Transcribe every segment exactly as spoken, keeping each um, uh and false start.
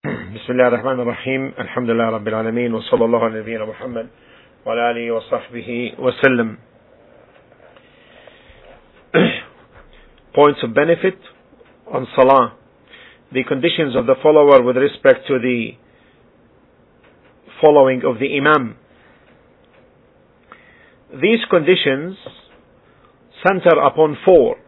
بسم الله الرحمن الرحيم الحمد لله رب العالمين وصلى الله على نبينا محمد وعلى آله وصحبه وسلم. Points of benefit on Salah. The conditions of the follower with respect to the following of the Imam. These conditions center upon four.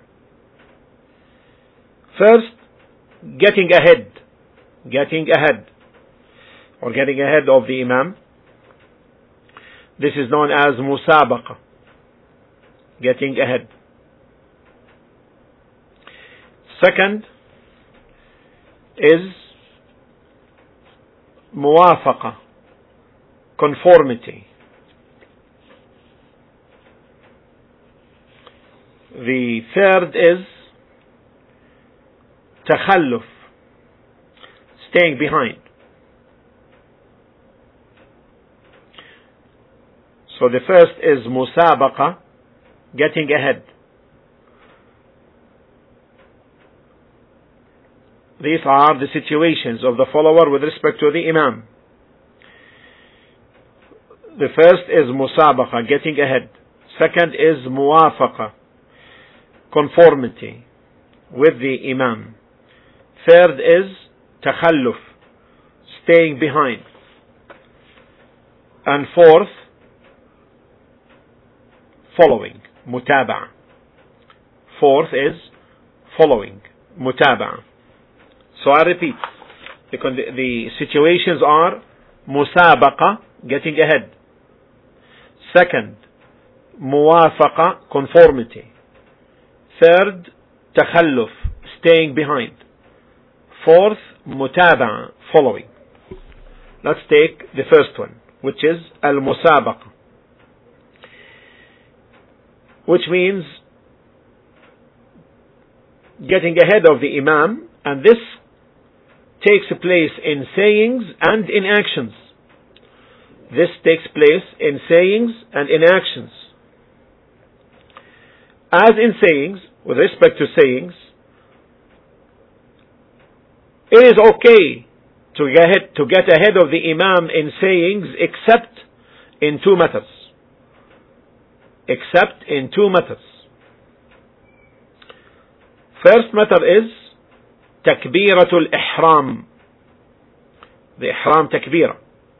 First, getting ahead. Getting ahead. Or getting ahead of the Imam. This is known as musabaqa. Getting ahead. Second is muwafaqa. Conformity. The third is takhalluf. Staying behind. So the first is musabaqa, getting ahead. These are the situations of the follower with respect to the Imam. The first is musabaqa, getting ahead. Second is muwafaqa, conformity with the Imam. Third is takhalluf, staying behind. And fourth, following, mutaba'a. Fourth is following, mutaba'a. So I repeat, the, the situations are musabaqa, getting ahead. Second, muwafaqa, conformity. Third, takhalluf, staying behind. Fourth, mutaba'a, following. Let's take the first one, which is al-musabaqa, which means getting ahead of the Imam, and this takes place in sayings and in actions. This takes place in sayings and in actions. As in sayings, with respect to sayings, it is okay to get ahead, to get ahead of the Imam in sayings except in two matters. Except in two matters. First matter is takbiratul ihram. The ihram takbira.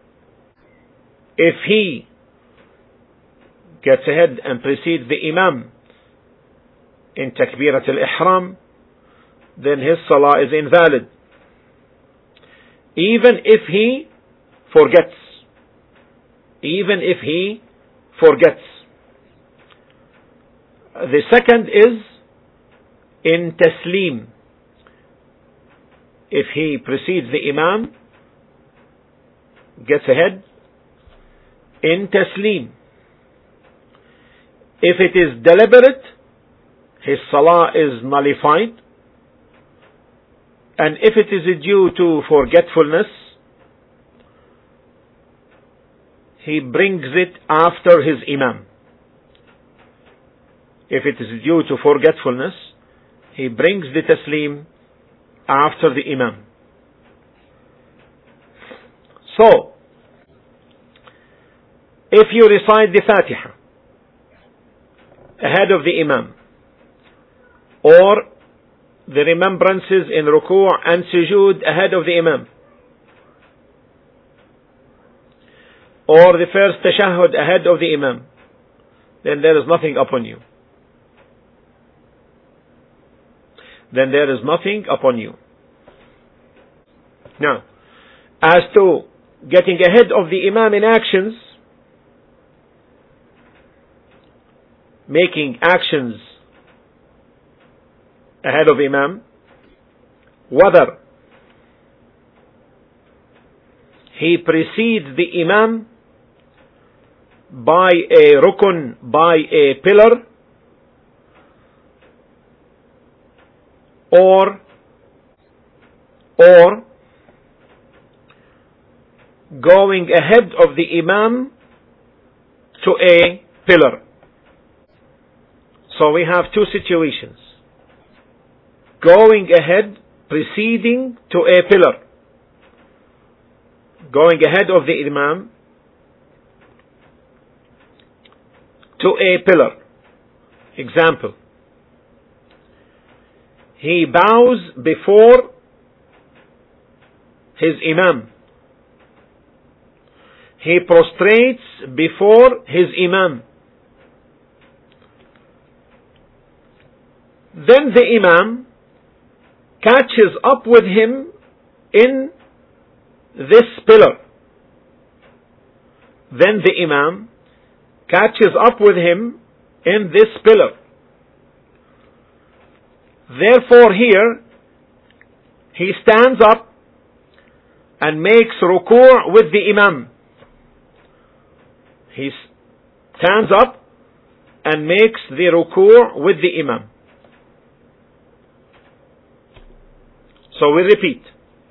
If he gets ahead and precedes the Imam in takbiratul ihram, then his salah is invalid. Even if he forgets. Even if he forgets. The second is in taslim. If he precedes the Imam, gets ahead, in taslim. If it is deliberate, his salah is nullified. And if it is due to forgetfulness, he brings it after his Imam. If it is due to forgetfulness, he brings the taslim after the Imam. So, if you recite the Fatiha ahead of the Imam, or the remembrances in ruku' and sujood ahead of the Imam, or the first tashahhud ahead of the Imam, then there is nothing upon you. Then there is nothing upon you. Now, as to getting ahead of the Imam in actions, making actions ahead of Imam, whether he precedes the Imam by a rukun, by a pillar, or or going ahead of the Imam to a pillar. So we have two situations. Going ahead, preceding to a pillar. going ahead of the Imam to a pillar. Example, he bows before his Imam. He prostrates before his Imam. Then the Imam catches up with him in this pillar. Then the Imam catches up with him in this pillar. Therefore here, he stands up and makes ruku' with the Imam. He stands up and makes the ruku' with the Imam. So we repeat.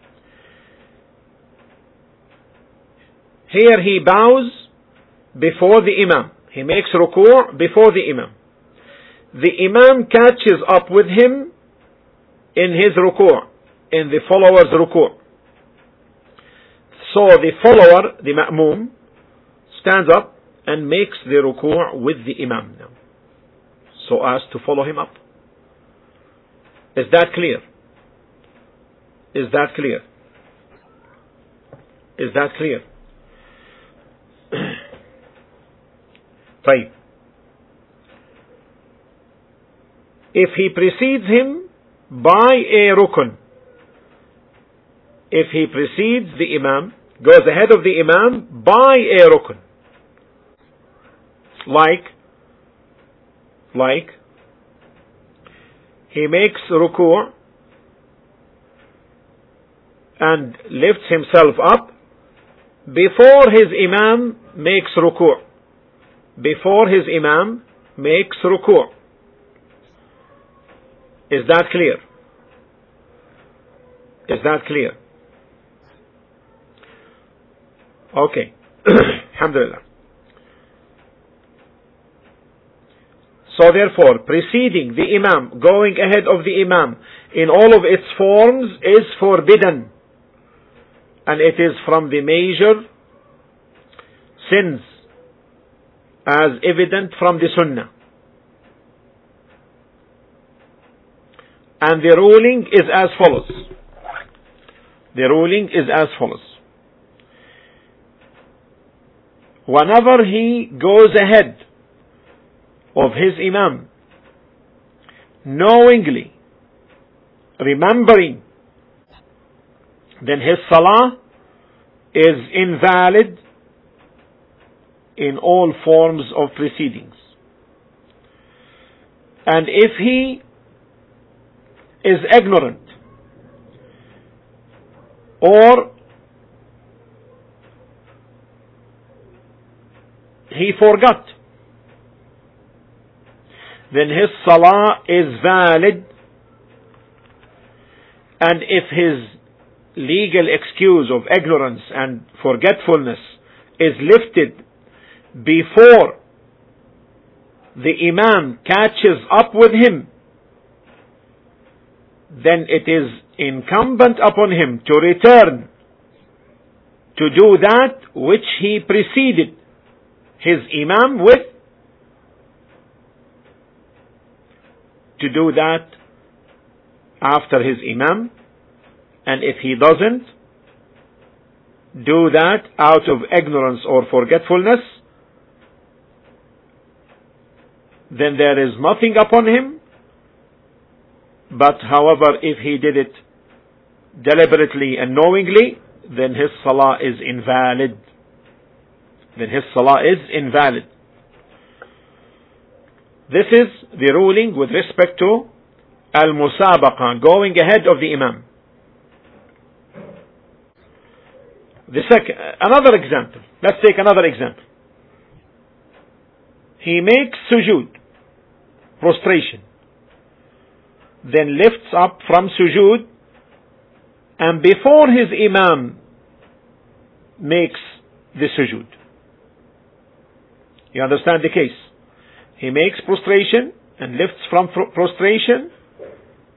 Here he bows before the Imam. He makes ruku' before the Imam. The Imam catches up with him in his ruku', in the follower's ruku'. So the follower, the ma'moom, stands up and makes the ruku' with the Imam now, so as to follow him up. Is that clear? Is that clear? Is that clear? طيب. If he precedes him by a rukun, if he precedes the Imam, goes ahead of the Imam by a rukun, like, like, he makes ruku' and lifts himself up before his Imam makes ruku'. Before his Imam makes ruku'. Is that clear? Is that clear? Okay. Alhamdulillah. So therefore, preceding the Imam, going ahead of the Imam in all of its forms is forbidden. And it is from the major sins, as evident from the Sunnah. And the ruling is as follows. The ruling is as follows. Whenever he goes ahead of his Imam, knowingly, remembering, then his salah is invalid in all forms of proceedings. And if he is ignorant or he forgot, then his salah is valid. And if his legal excuse of ignorance and forgetfulness is lifted before the Imam catches up with him, then it is incumbent upon him to return to do that which he preceded his Imam with, to do that after his Imam. And if he doesn't do that out of ignorance or forgetfulness, then there is nothing upon him. But however, if he did it deliberately and knowingly, then his salah is invalid. Then his salah is invalid. This is the ruling with respect to al-musabaqa, going ahead of the Imam. The second, another example. Let's take another example. He makes sujood, prostration, then lifts up from sujood, and before his Imam makes the sujood. You understand the case? He makes prostration and lifts from prostration,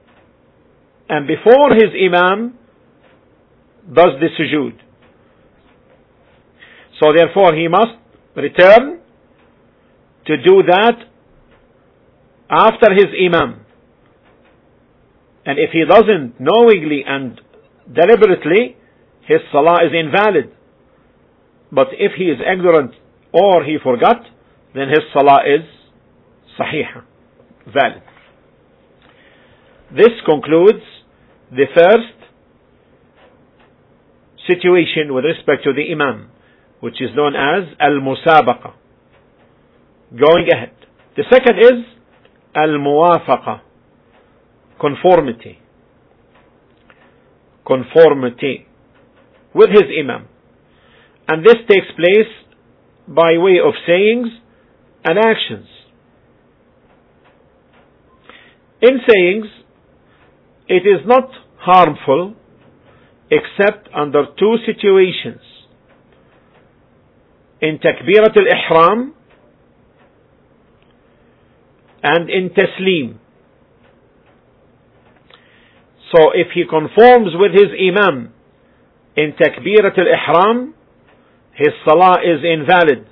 and before his Imam does the sujood. So therefore he must return to do that after his imam. And if he doesn't knowingly and deliberately, his salah is invalid. But if he is ignorant or he forgot, then his salah is sahiha, valid. This concludes the first situation with respect to the imam, which is known as al-musabaqa, going ahead. The second is al-muwafaqa, conformity. Conformity with his imam. And this takes place by way of sayings and actions. In sayings, it is not harmful except under two situations. In takbirat al-ihram and in taslim. So if he conforms with his imam in takbirat al-ihram, his salah is invalid.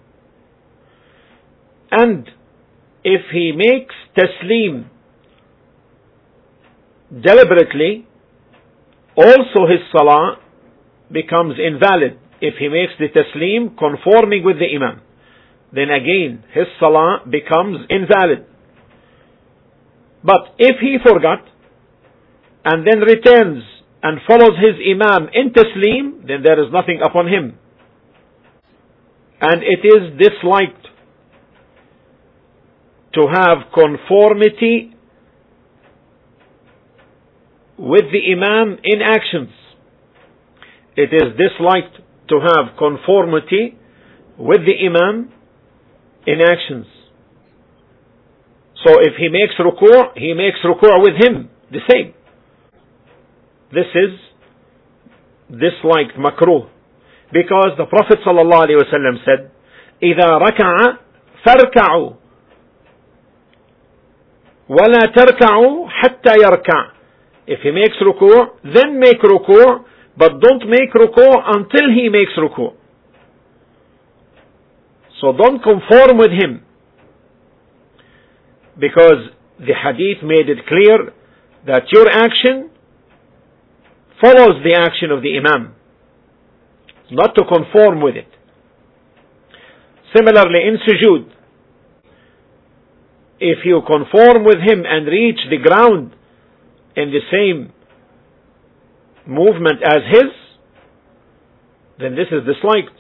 And if he makes taslim deliberately, also his salah becomes invalid. If he makes the taslim conforming with the imam, then again his salah becomes invalid. But if he forgot and then returns and follows his imam in taslim, then there is nothing upon him. And it is disliked to have conformity with the imam in actions. It is disliked to have conformity with the imam in actions. So if he makes ruku', he makes ruku' with him, the same. This is disliked, makruh. Because the Prophet ﷺ said, إِذَا رَكَعَ فَارْكَعُوا وَلَا تَرْكَعُوا حَتَّى يَرْكَعُ. If he makes ruku', then make ruku', but don't make ruku' until he makes ruku'. So don't conform with him. Because the hadith made it clear that your action follows the action of the imam, not to conform with it. Similarly in sujood, if you conform with him and reach the ground in the same movement as his, then this is disliked.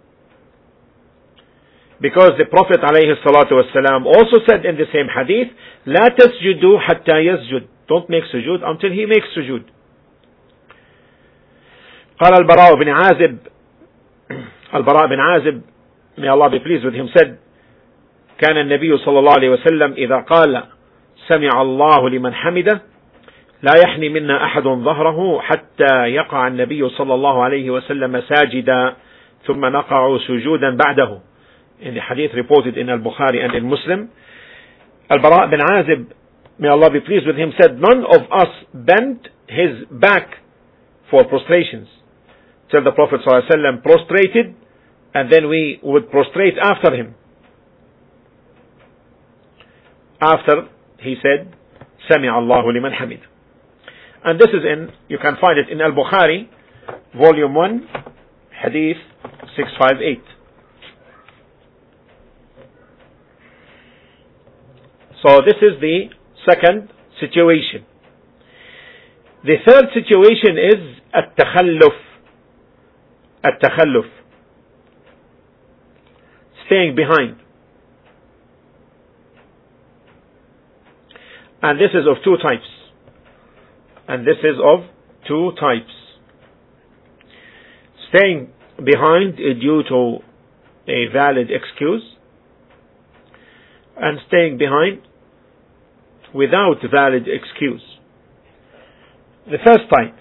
Because the Prophet ﷺ also said in the same hadith, لا تسجدوا حتى يسجد. Don't make sujood until he makes sujood. قال البراء بن عازب, البراء بن عازب, may Allah be pleased with him, said, كان النبي صلى الله عليه وسلم إذا قال سمع الله لمن حمده لا يحني منا أحد ظهره حتى يقع النبي صلى الله عليه وسلم ساجدا ثم نقع سجودا بعده. In the hadith reported in Al-Bukhari and in Muslim, Al-Bara' bin Azib, may Allah be pleased with him, said, none of us bent his back for prostrations till the Prophet ﷺ prostrated, and then we would prostrate after him. After he said, سمع الله لمن حمد. And this is in, you can find it in Al-Bukhari, volume one, hadith six fifty-eight. So this is the second situation. The third situation is التخلف. التخلف. Staying behind. And this is of two types. And this is of two types. Staying behind due to a valid excuse, and staying behind without valid excuse. The first type,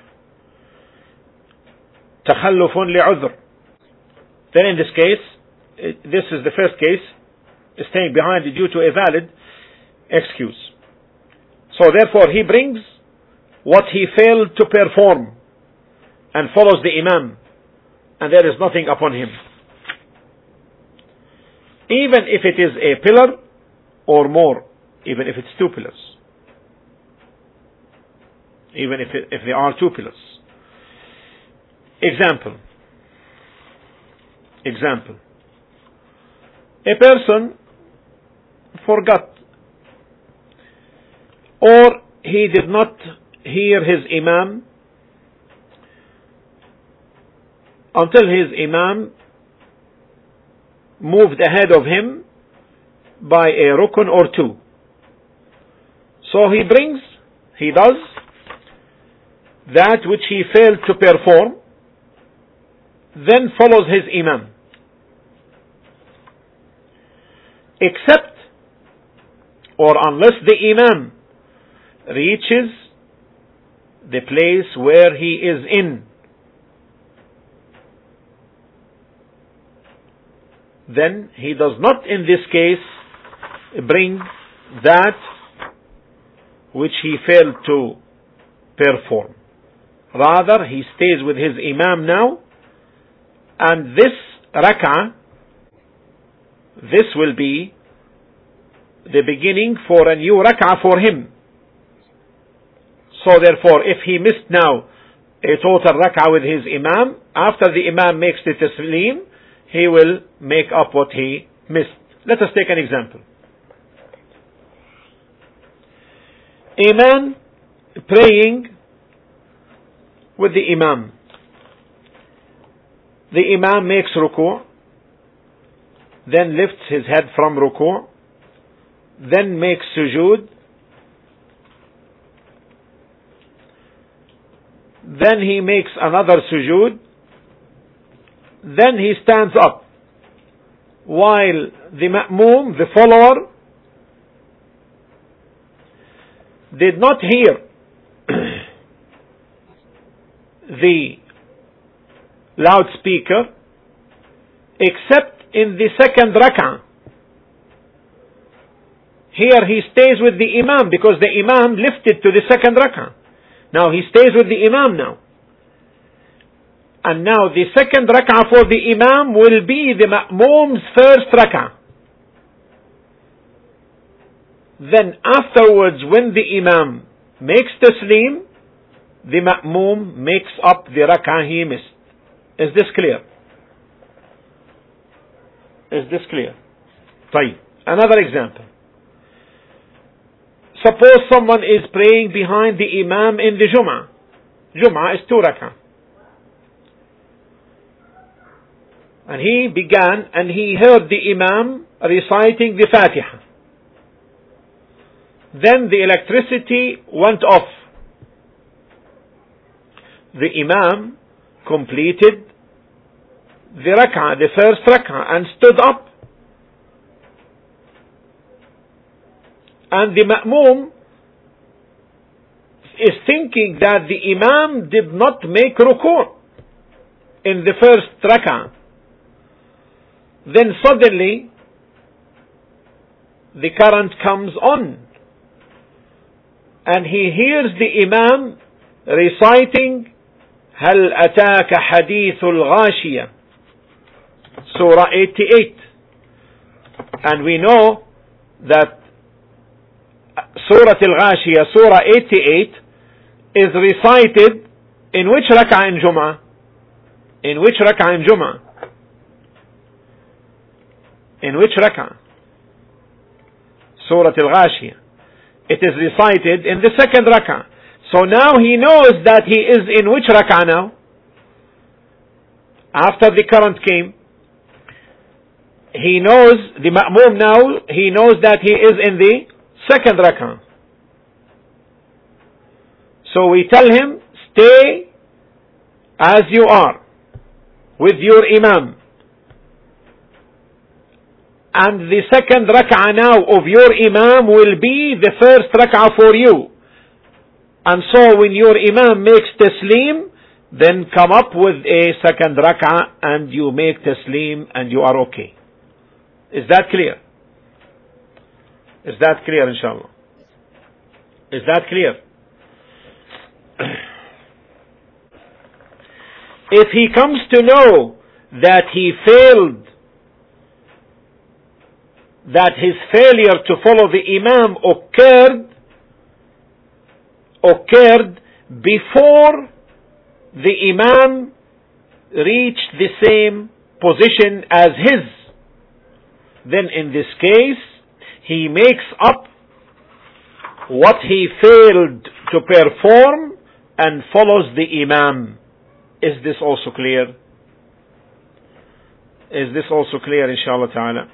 تخلف لعذر. Then in this case, this is the first case, staying behind due to a valid excuse. So therefore he brings what he failed to perform and follows the imam, and there is nothing upon him. even if it is a pillar or more, even if it's two pillars, even if it, if there are two pillars. Example. Example. A person forgot, or he did not hear his imam until his imam moved ahead of him by a rukun or two. So he brings, he does that which he failed to perform, then follows his imam. Except or unless the imam reaches the place where he is in, then he does not in this case bring that which he failed to perform. Rather, he stays with his imam now, and this rak'ah, this will be the beginning for a new rak'ah for him. So therefore, if he missed now a total rak'ah with his imam, after the imam makes the taslim, he will make up what he missed. Let us take an example. A man praying with the imam. The imam makes ruku', then lifts his head from ruku', then makes sujood, then he makes another sujood, then he stands up, while the ma'moom, the follower, did not hear the loudspeaker except in the second rak'ah. Here he stays with the imam because the imam lifted to the second rak'ah. Now he stays with the imam now. And now the second rak'ah for the imam will be the ma'moom's first rak'ah. Then afterwards, when the imam makes taslim, the ma'moom makes up the rak'ah he missed. Is this clear? Is this clear? طيب. Another example. Suppose someone is praying behind the imam in the Jum'ah. Jum'ah is two rak'ah. And he began and he heard the imam reciting the Fatiha. Then the electricity went off. The imam completed the rak'ah, the first rak'ah, and stood up. And the ma'moom is thinking that the imam did not make ruku' in the first rak'ah. Then suddenly the current comes on and he hears the imam reciting هل أتاك حديث الغاشية, Surah eighty-eight. And we know that Surah Al-Ghashiyah, Surah eighty-eight, is recited in which rak'ah in Jum'ah? In which rak'ah in Jum'ah? In which rak'ah? Surah Al-Ghashiyah. It is recited in the second rak'ah. So now he knows that he is in which rak'ah now? After the current came, he knows, the ma'moom now, he knows that he is in the second rak'ah. So we tell him, stay as you are with your imam. And the second rak'ah now of your imam will be the first rak'ah for you. And so when your imam makes taslim, then come up with a second rak'ah and you make taslim and you are okay. Is that clear? Is that clear, inshallah? Is that clear? If he comes to know that he failed that his failure to follow the Imam occurred occurred before the Imam reached the same position as his, then in this case he makes up what he failed to perform and follows the Imam. Is this also clear? Is this also clear, inshallah ta'ala?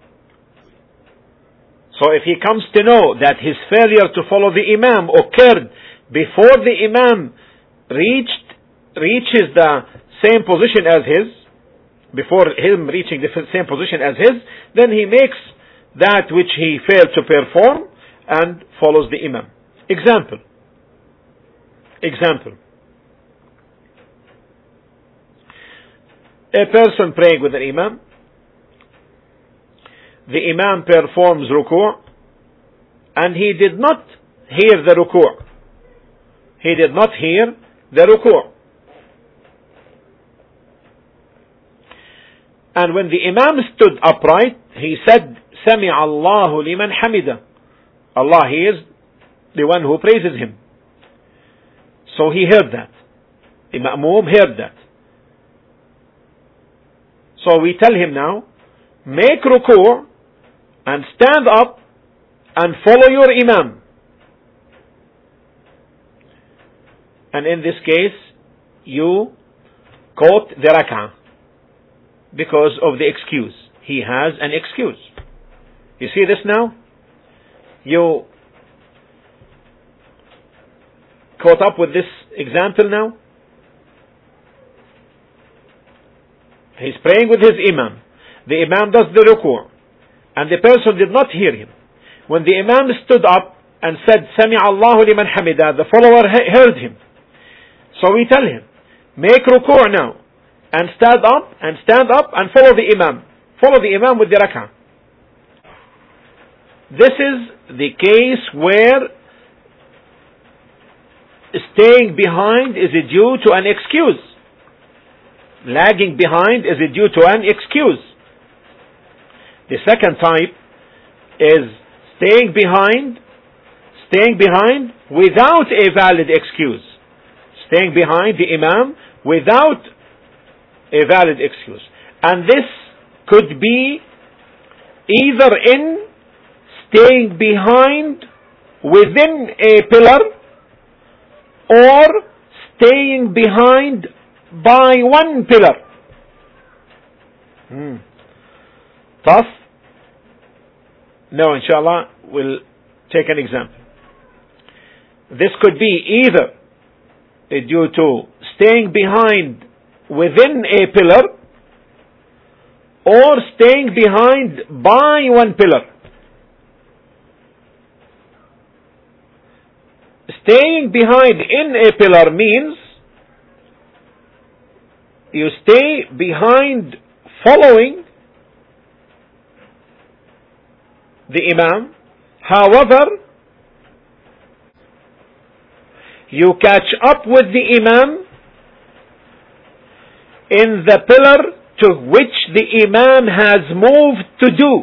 So if he comes to know that his failure to follow the Imam occurred before the Imam reached reaches the same position as his, before him reaching the same position as his, then he makes that which he failed to perform and follows the Imam. Example. Example. A person praying with an Imam. The Imam performs ruku' and he did not hear the ruku'. He did not hear the ruku'. And when the Imam stood upright, he said, Sami Allahu liman hamida. Allah hears the one who praises him. So he heard that. The Ma'mum heard that. So we tell him now, make ruku' and stand up and follow your Imam. And in this case, you quote the rak'ah because of the excuse. He has an excuse. You see this now? You caught up with this example now? He's praying with his Imam. The Imam does the ruku', and the person did not hear him. When the Imam stood up and said, Sami Allahu liman hamida, the follower heard him. So we tell him, make ruku' now, and stand up, and stand up, and follow the Imam. Follow the Imam with the rak'ah. This is the case where staying behind is due to an excuse. Lagging behind is due to an excuse. The second type is staying behind, staying behind without a valid excuse. Staying behind the Imam without a valid excuse. And this could be either in staying behind within a pillar or staying behind by one pillar. Hmm. Tough? No, inshallah, we'll take an example. This could be either due to staying behind within a pillar or staying behind by one pillar. Staying behind in a pillar means you stay behind following the Imam. However, you catch up with the Imam in the pillar to which the Imam has moved to do.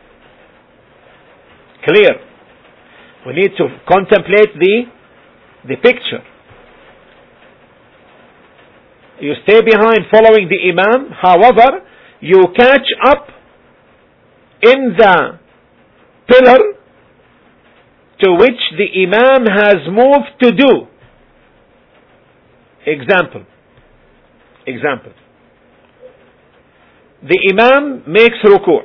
Clear? We need to contemplate the, the picture. You stay behind following the Imam, however, you catch up in the pillar to which the Imam has moved to do. Example. Example. The Imam makes ruku',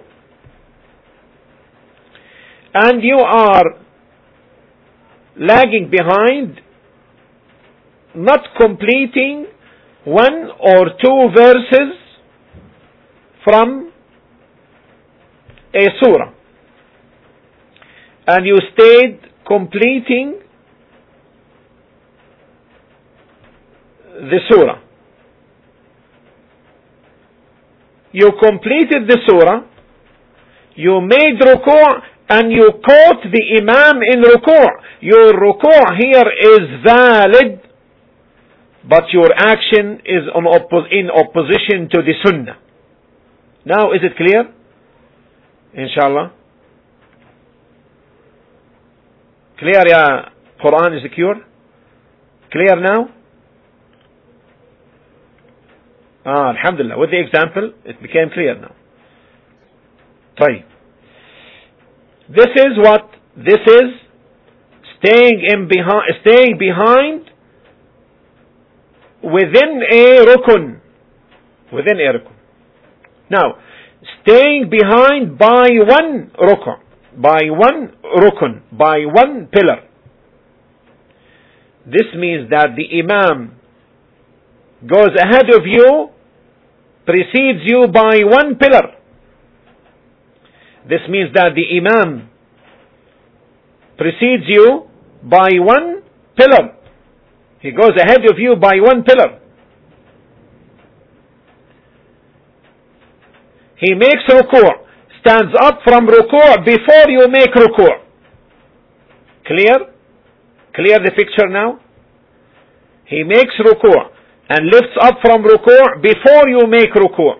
and you are lagging behind, not completing one or two verses from a surah, and you stayed completing the surah. You completed the surah, you made ruku' and you caught the Imam in ruku'. Your ruku' here is valid, but your action is on oppo- in opposition to the sunnah. Now is it clear? Inshallah. Clear, ya Quran is secure? Clear now? Ah, alhamdulillah. With the example, it became clear now. طيب. This is what? This is staying in behind, staying behind within a rukun. Within a rukun. Now, staying behind by one rukun, by one rukun, by one pillar. This means that the Imam goes ahead of you, precedes you by one pillar. This means that the Imam precedes you by one pillar. He goes ahead of you by one pillar. He makes ruku', stands up from ruku' before you make ruku'. Clear? Clear the picture now? He makes ruku' and lifts up from ruku' before you make ruku'.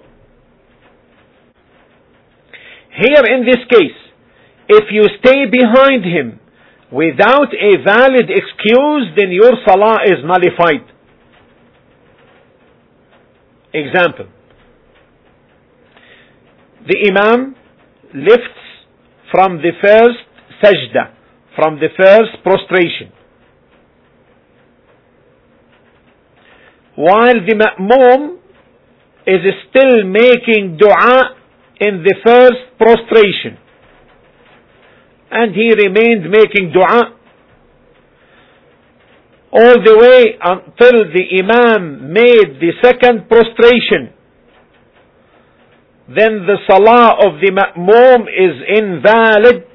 Here in this case, if you stay behind him without a valid excuse, then your salah is nullified. Example. The Imam lifts from the first sajda, from the first prostration, while the ma'mum is still making dua in the first prostration, and he remained making dua all the way until the Imam made the second prostration. Then the salah of the ma'mum is invalid,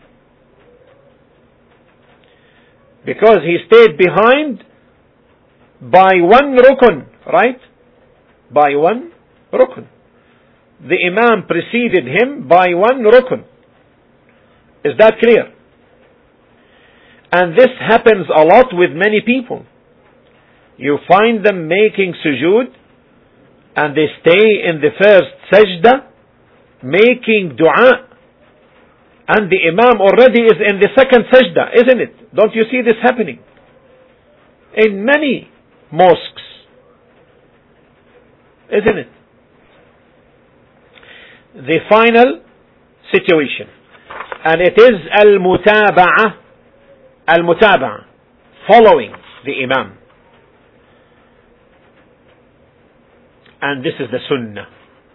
because he stayed behind by one rukun, right? By one rukun. The Imam preceded him by one rukun. Is that clear? And this happens a lot with many people. You find them making sujood, and they stay in the first sajda making dua, and the Imam already is in the second sajda, isn't it? Don't you see this happening in many mosques, isn't it? The final situation, and it is al-mutaba'ah, al-mutaba'ah, following the Imam. And this is the sunnah.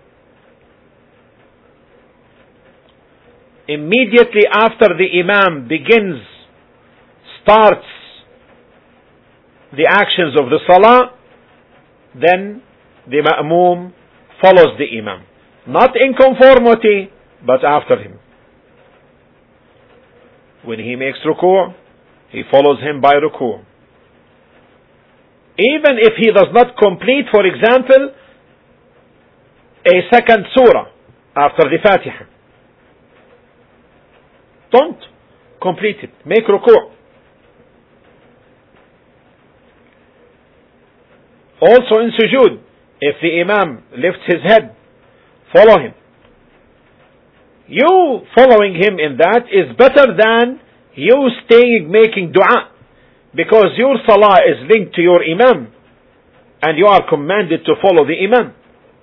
Immediately after the Imam begins, starts the actions of the salah, then the ma'mum follows the Imam. Not in conformity, but after him. When he makes ruku', he follows him by ruku'. Even if he does not complete, for example, a second surah after the Fatiha, don't complete it. Make ruku'. Also in sujood, if the Imam lifts his head, follow him. You following him in that is better than you staying making dua, because your salah is linked to your Imam, and you are commanded to follow the Imam.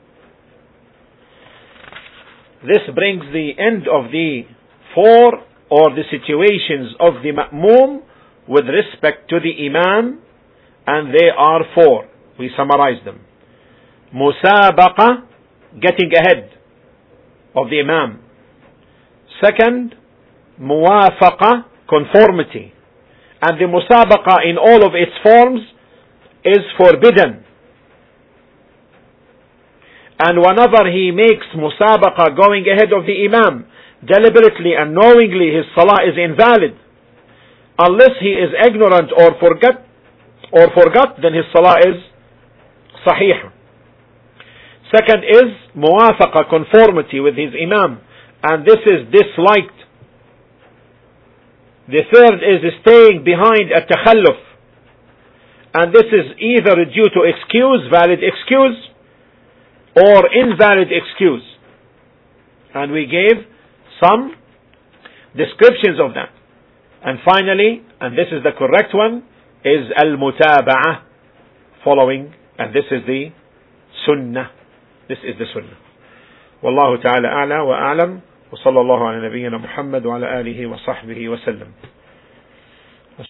This brings the end of the four or the situations of the ma'mum with respect to the Imam, and they are four. We summarize them. Musabaqa, getting ahead of the Imam. Second, muwafaqa, conformity. And the musabaqa in all of its forms is forbidden. And whenever he makes musabaqa going ahead of the Imam, deliberately and knowingly, his salah is invalid. Unless he is ignorant or forget, or forgot, then his salah is sahih. Second is muwafaqa, conformity with his Imam, and this is disliked. The third is staying behind at takhalluf, and this is either due to excuse, valid excuse, or invalid excuse. And we gave some descriptions of that. And finally, and this is the correct one, is al-mutaba'ah, following, and this is the sunnah. This is the sunnah. Wallahu ta'ala a'la wa a'lam, wa sallallahu ala nabiyyina Muhammad wa ala alihi wa sahbihi wa sallam.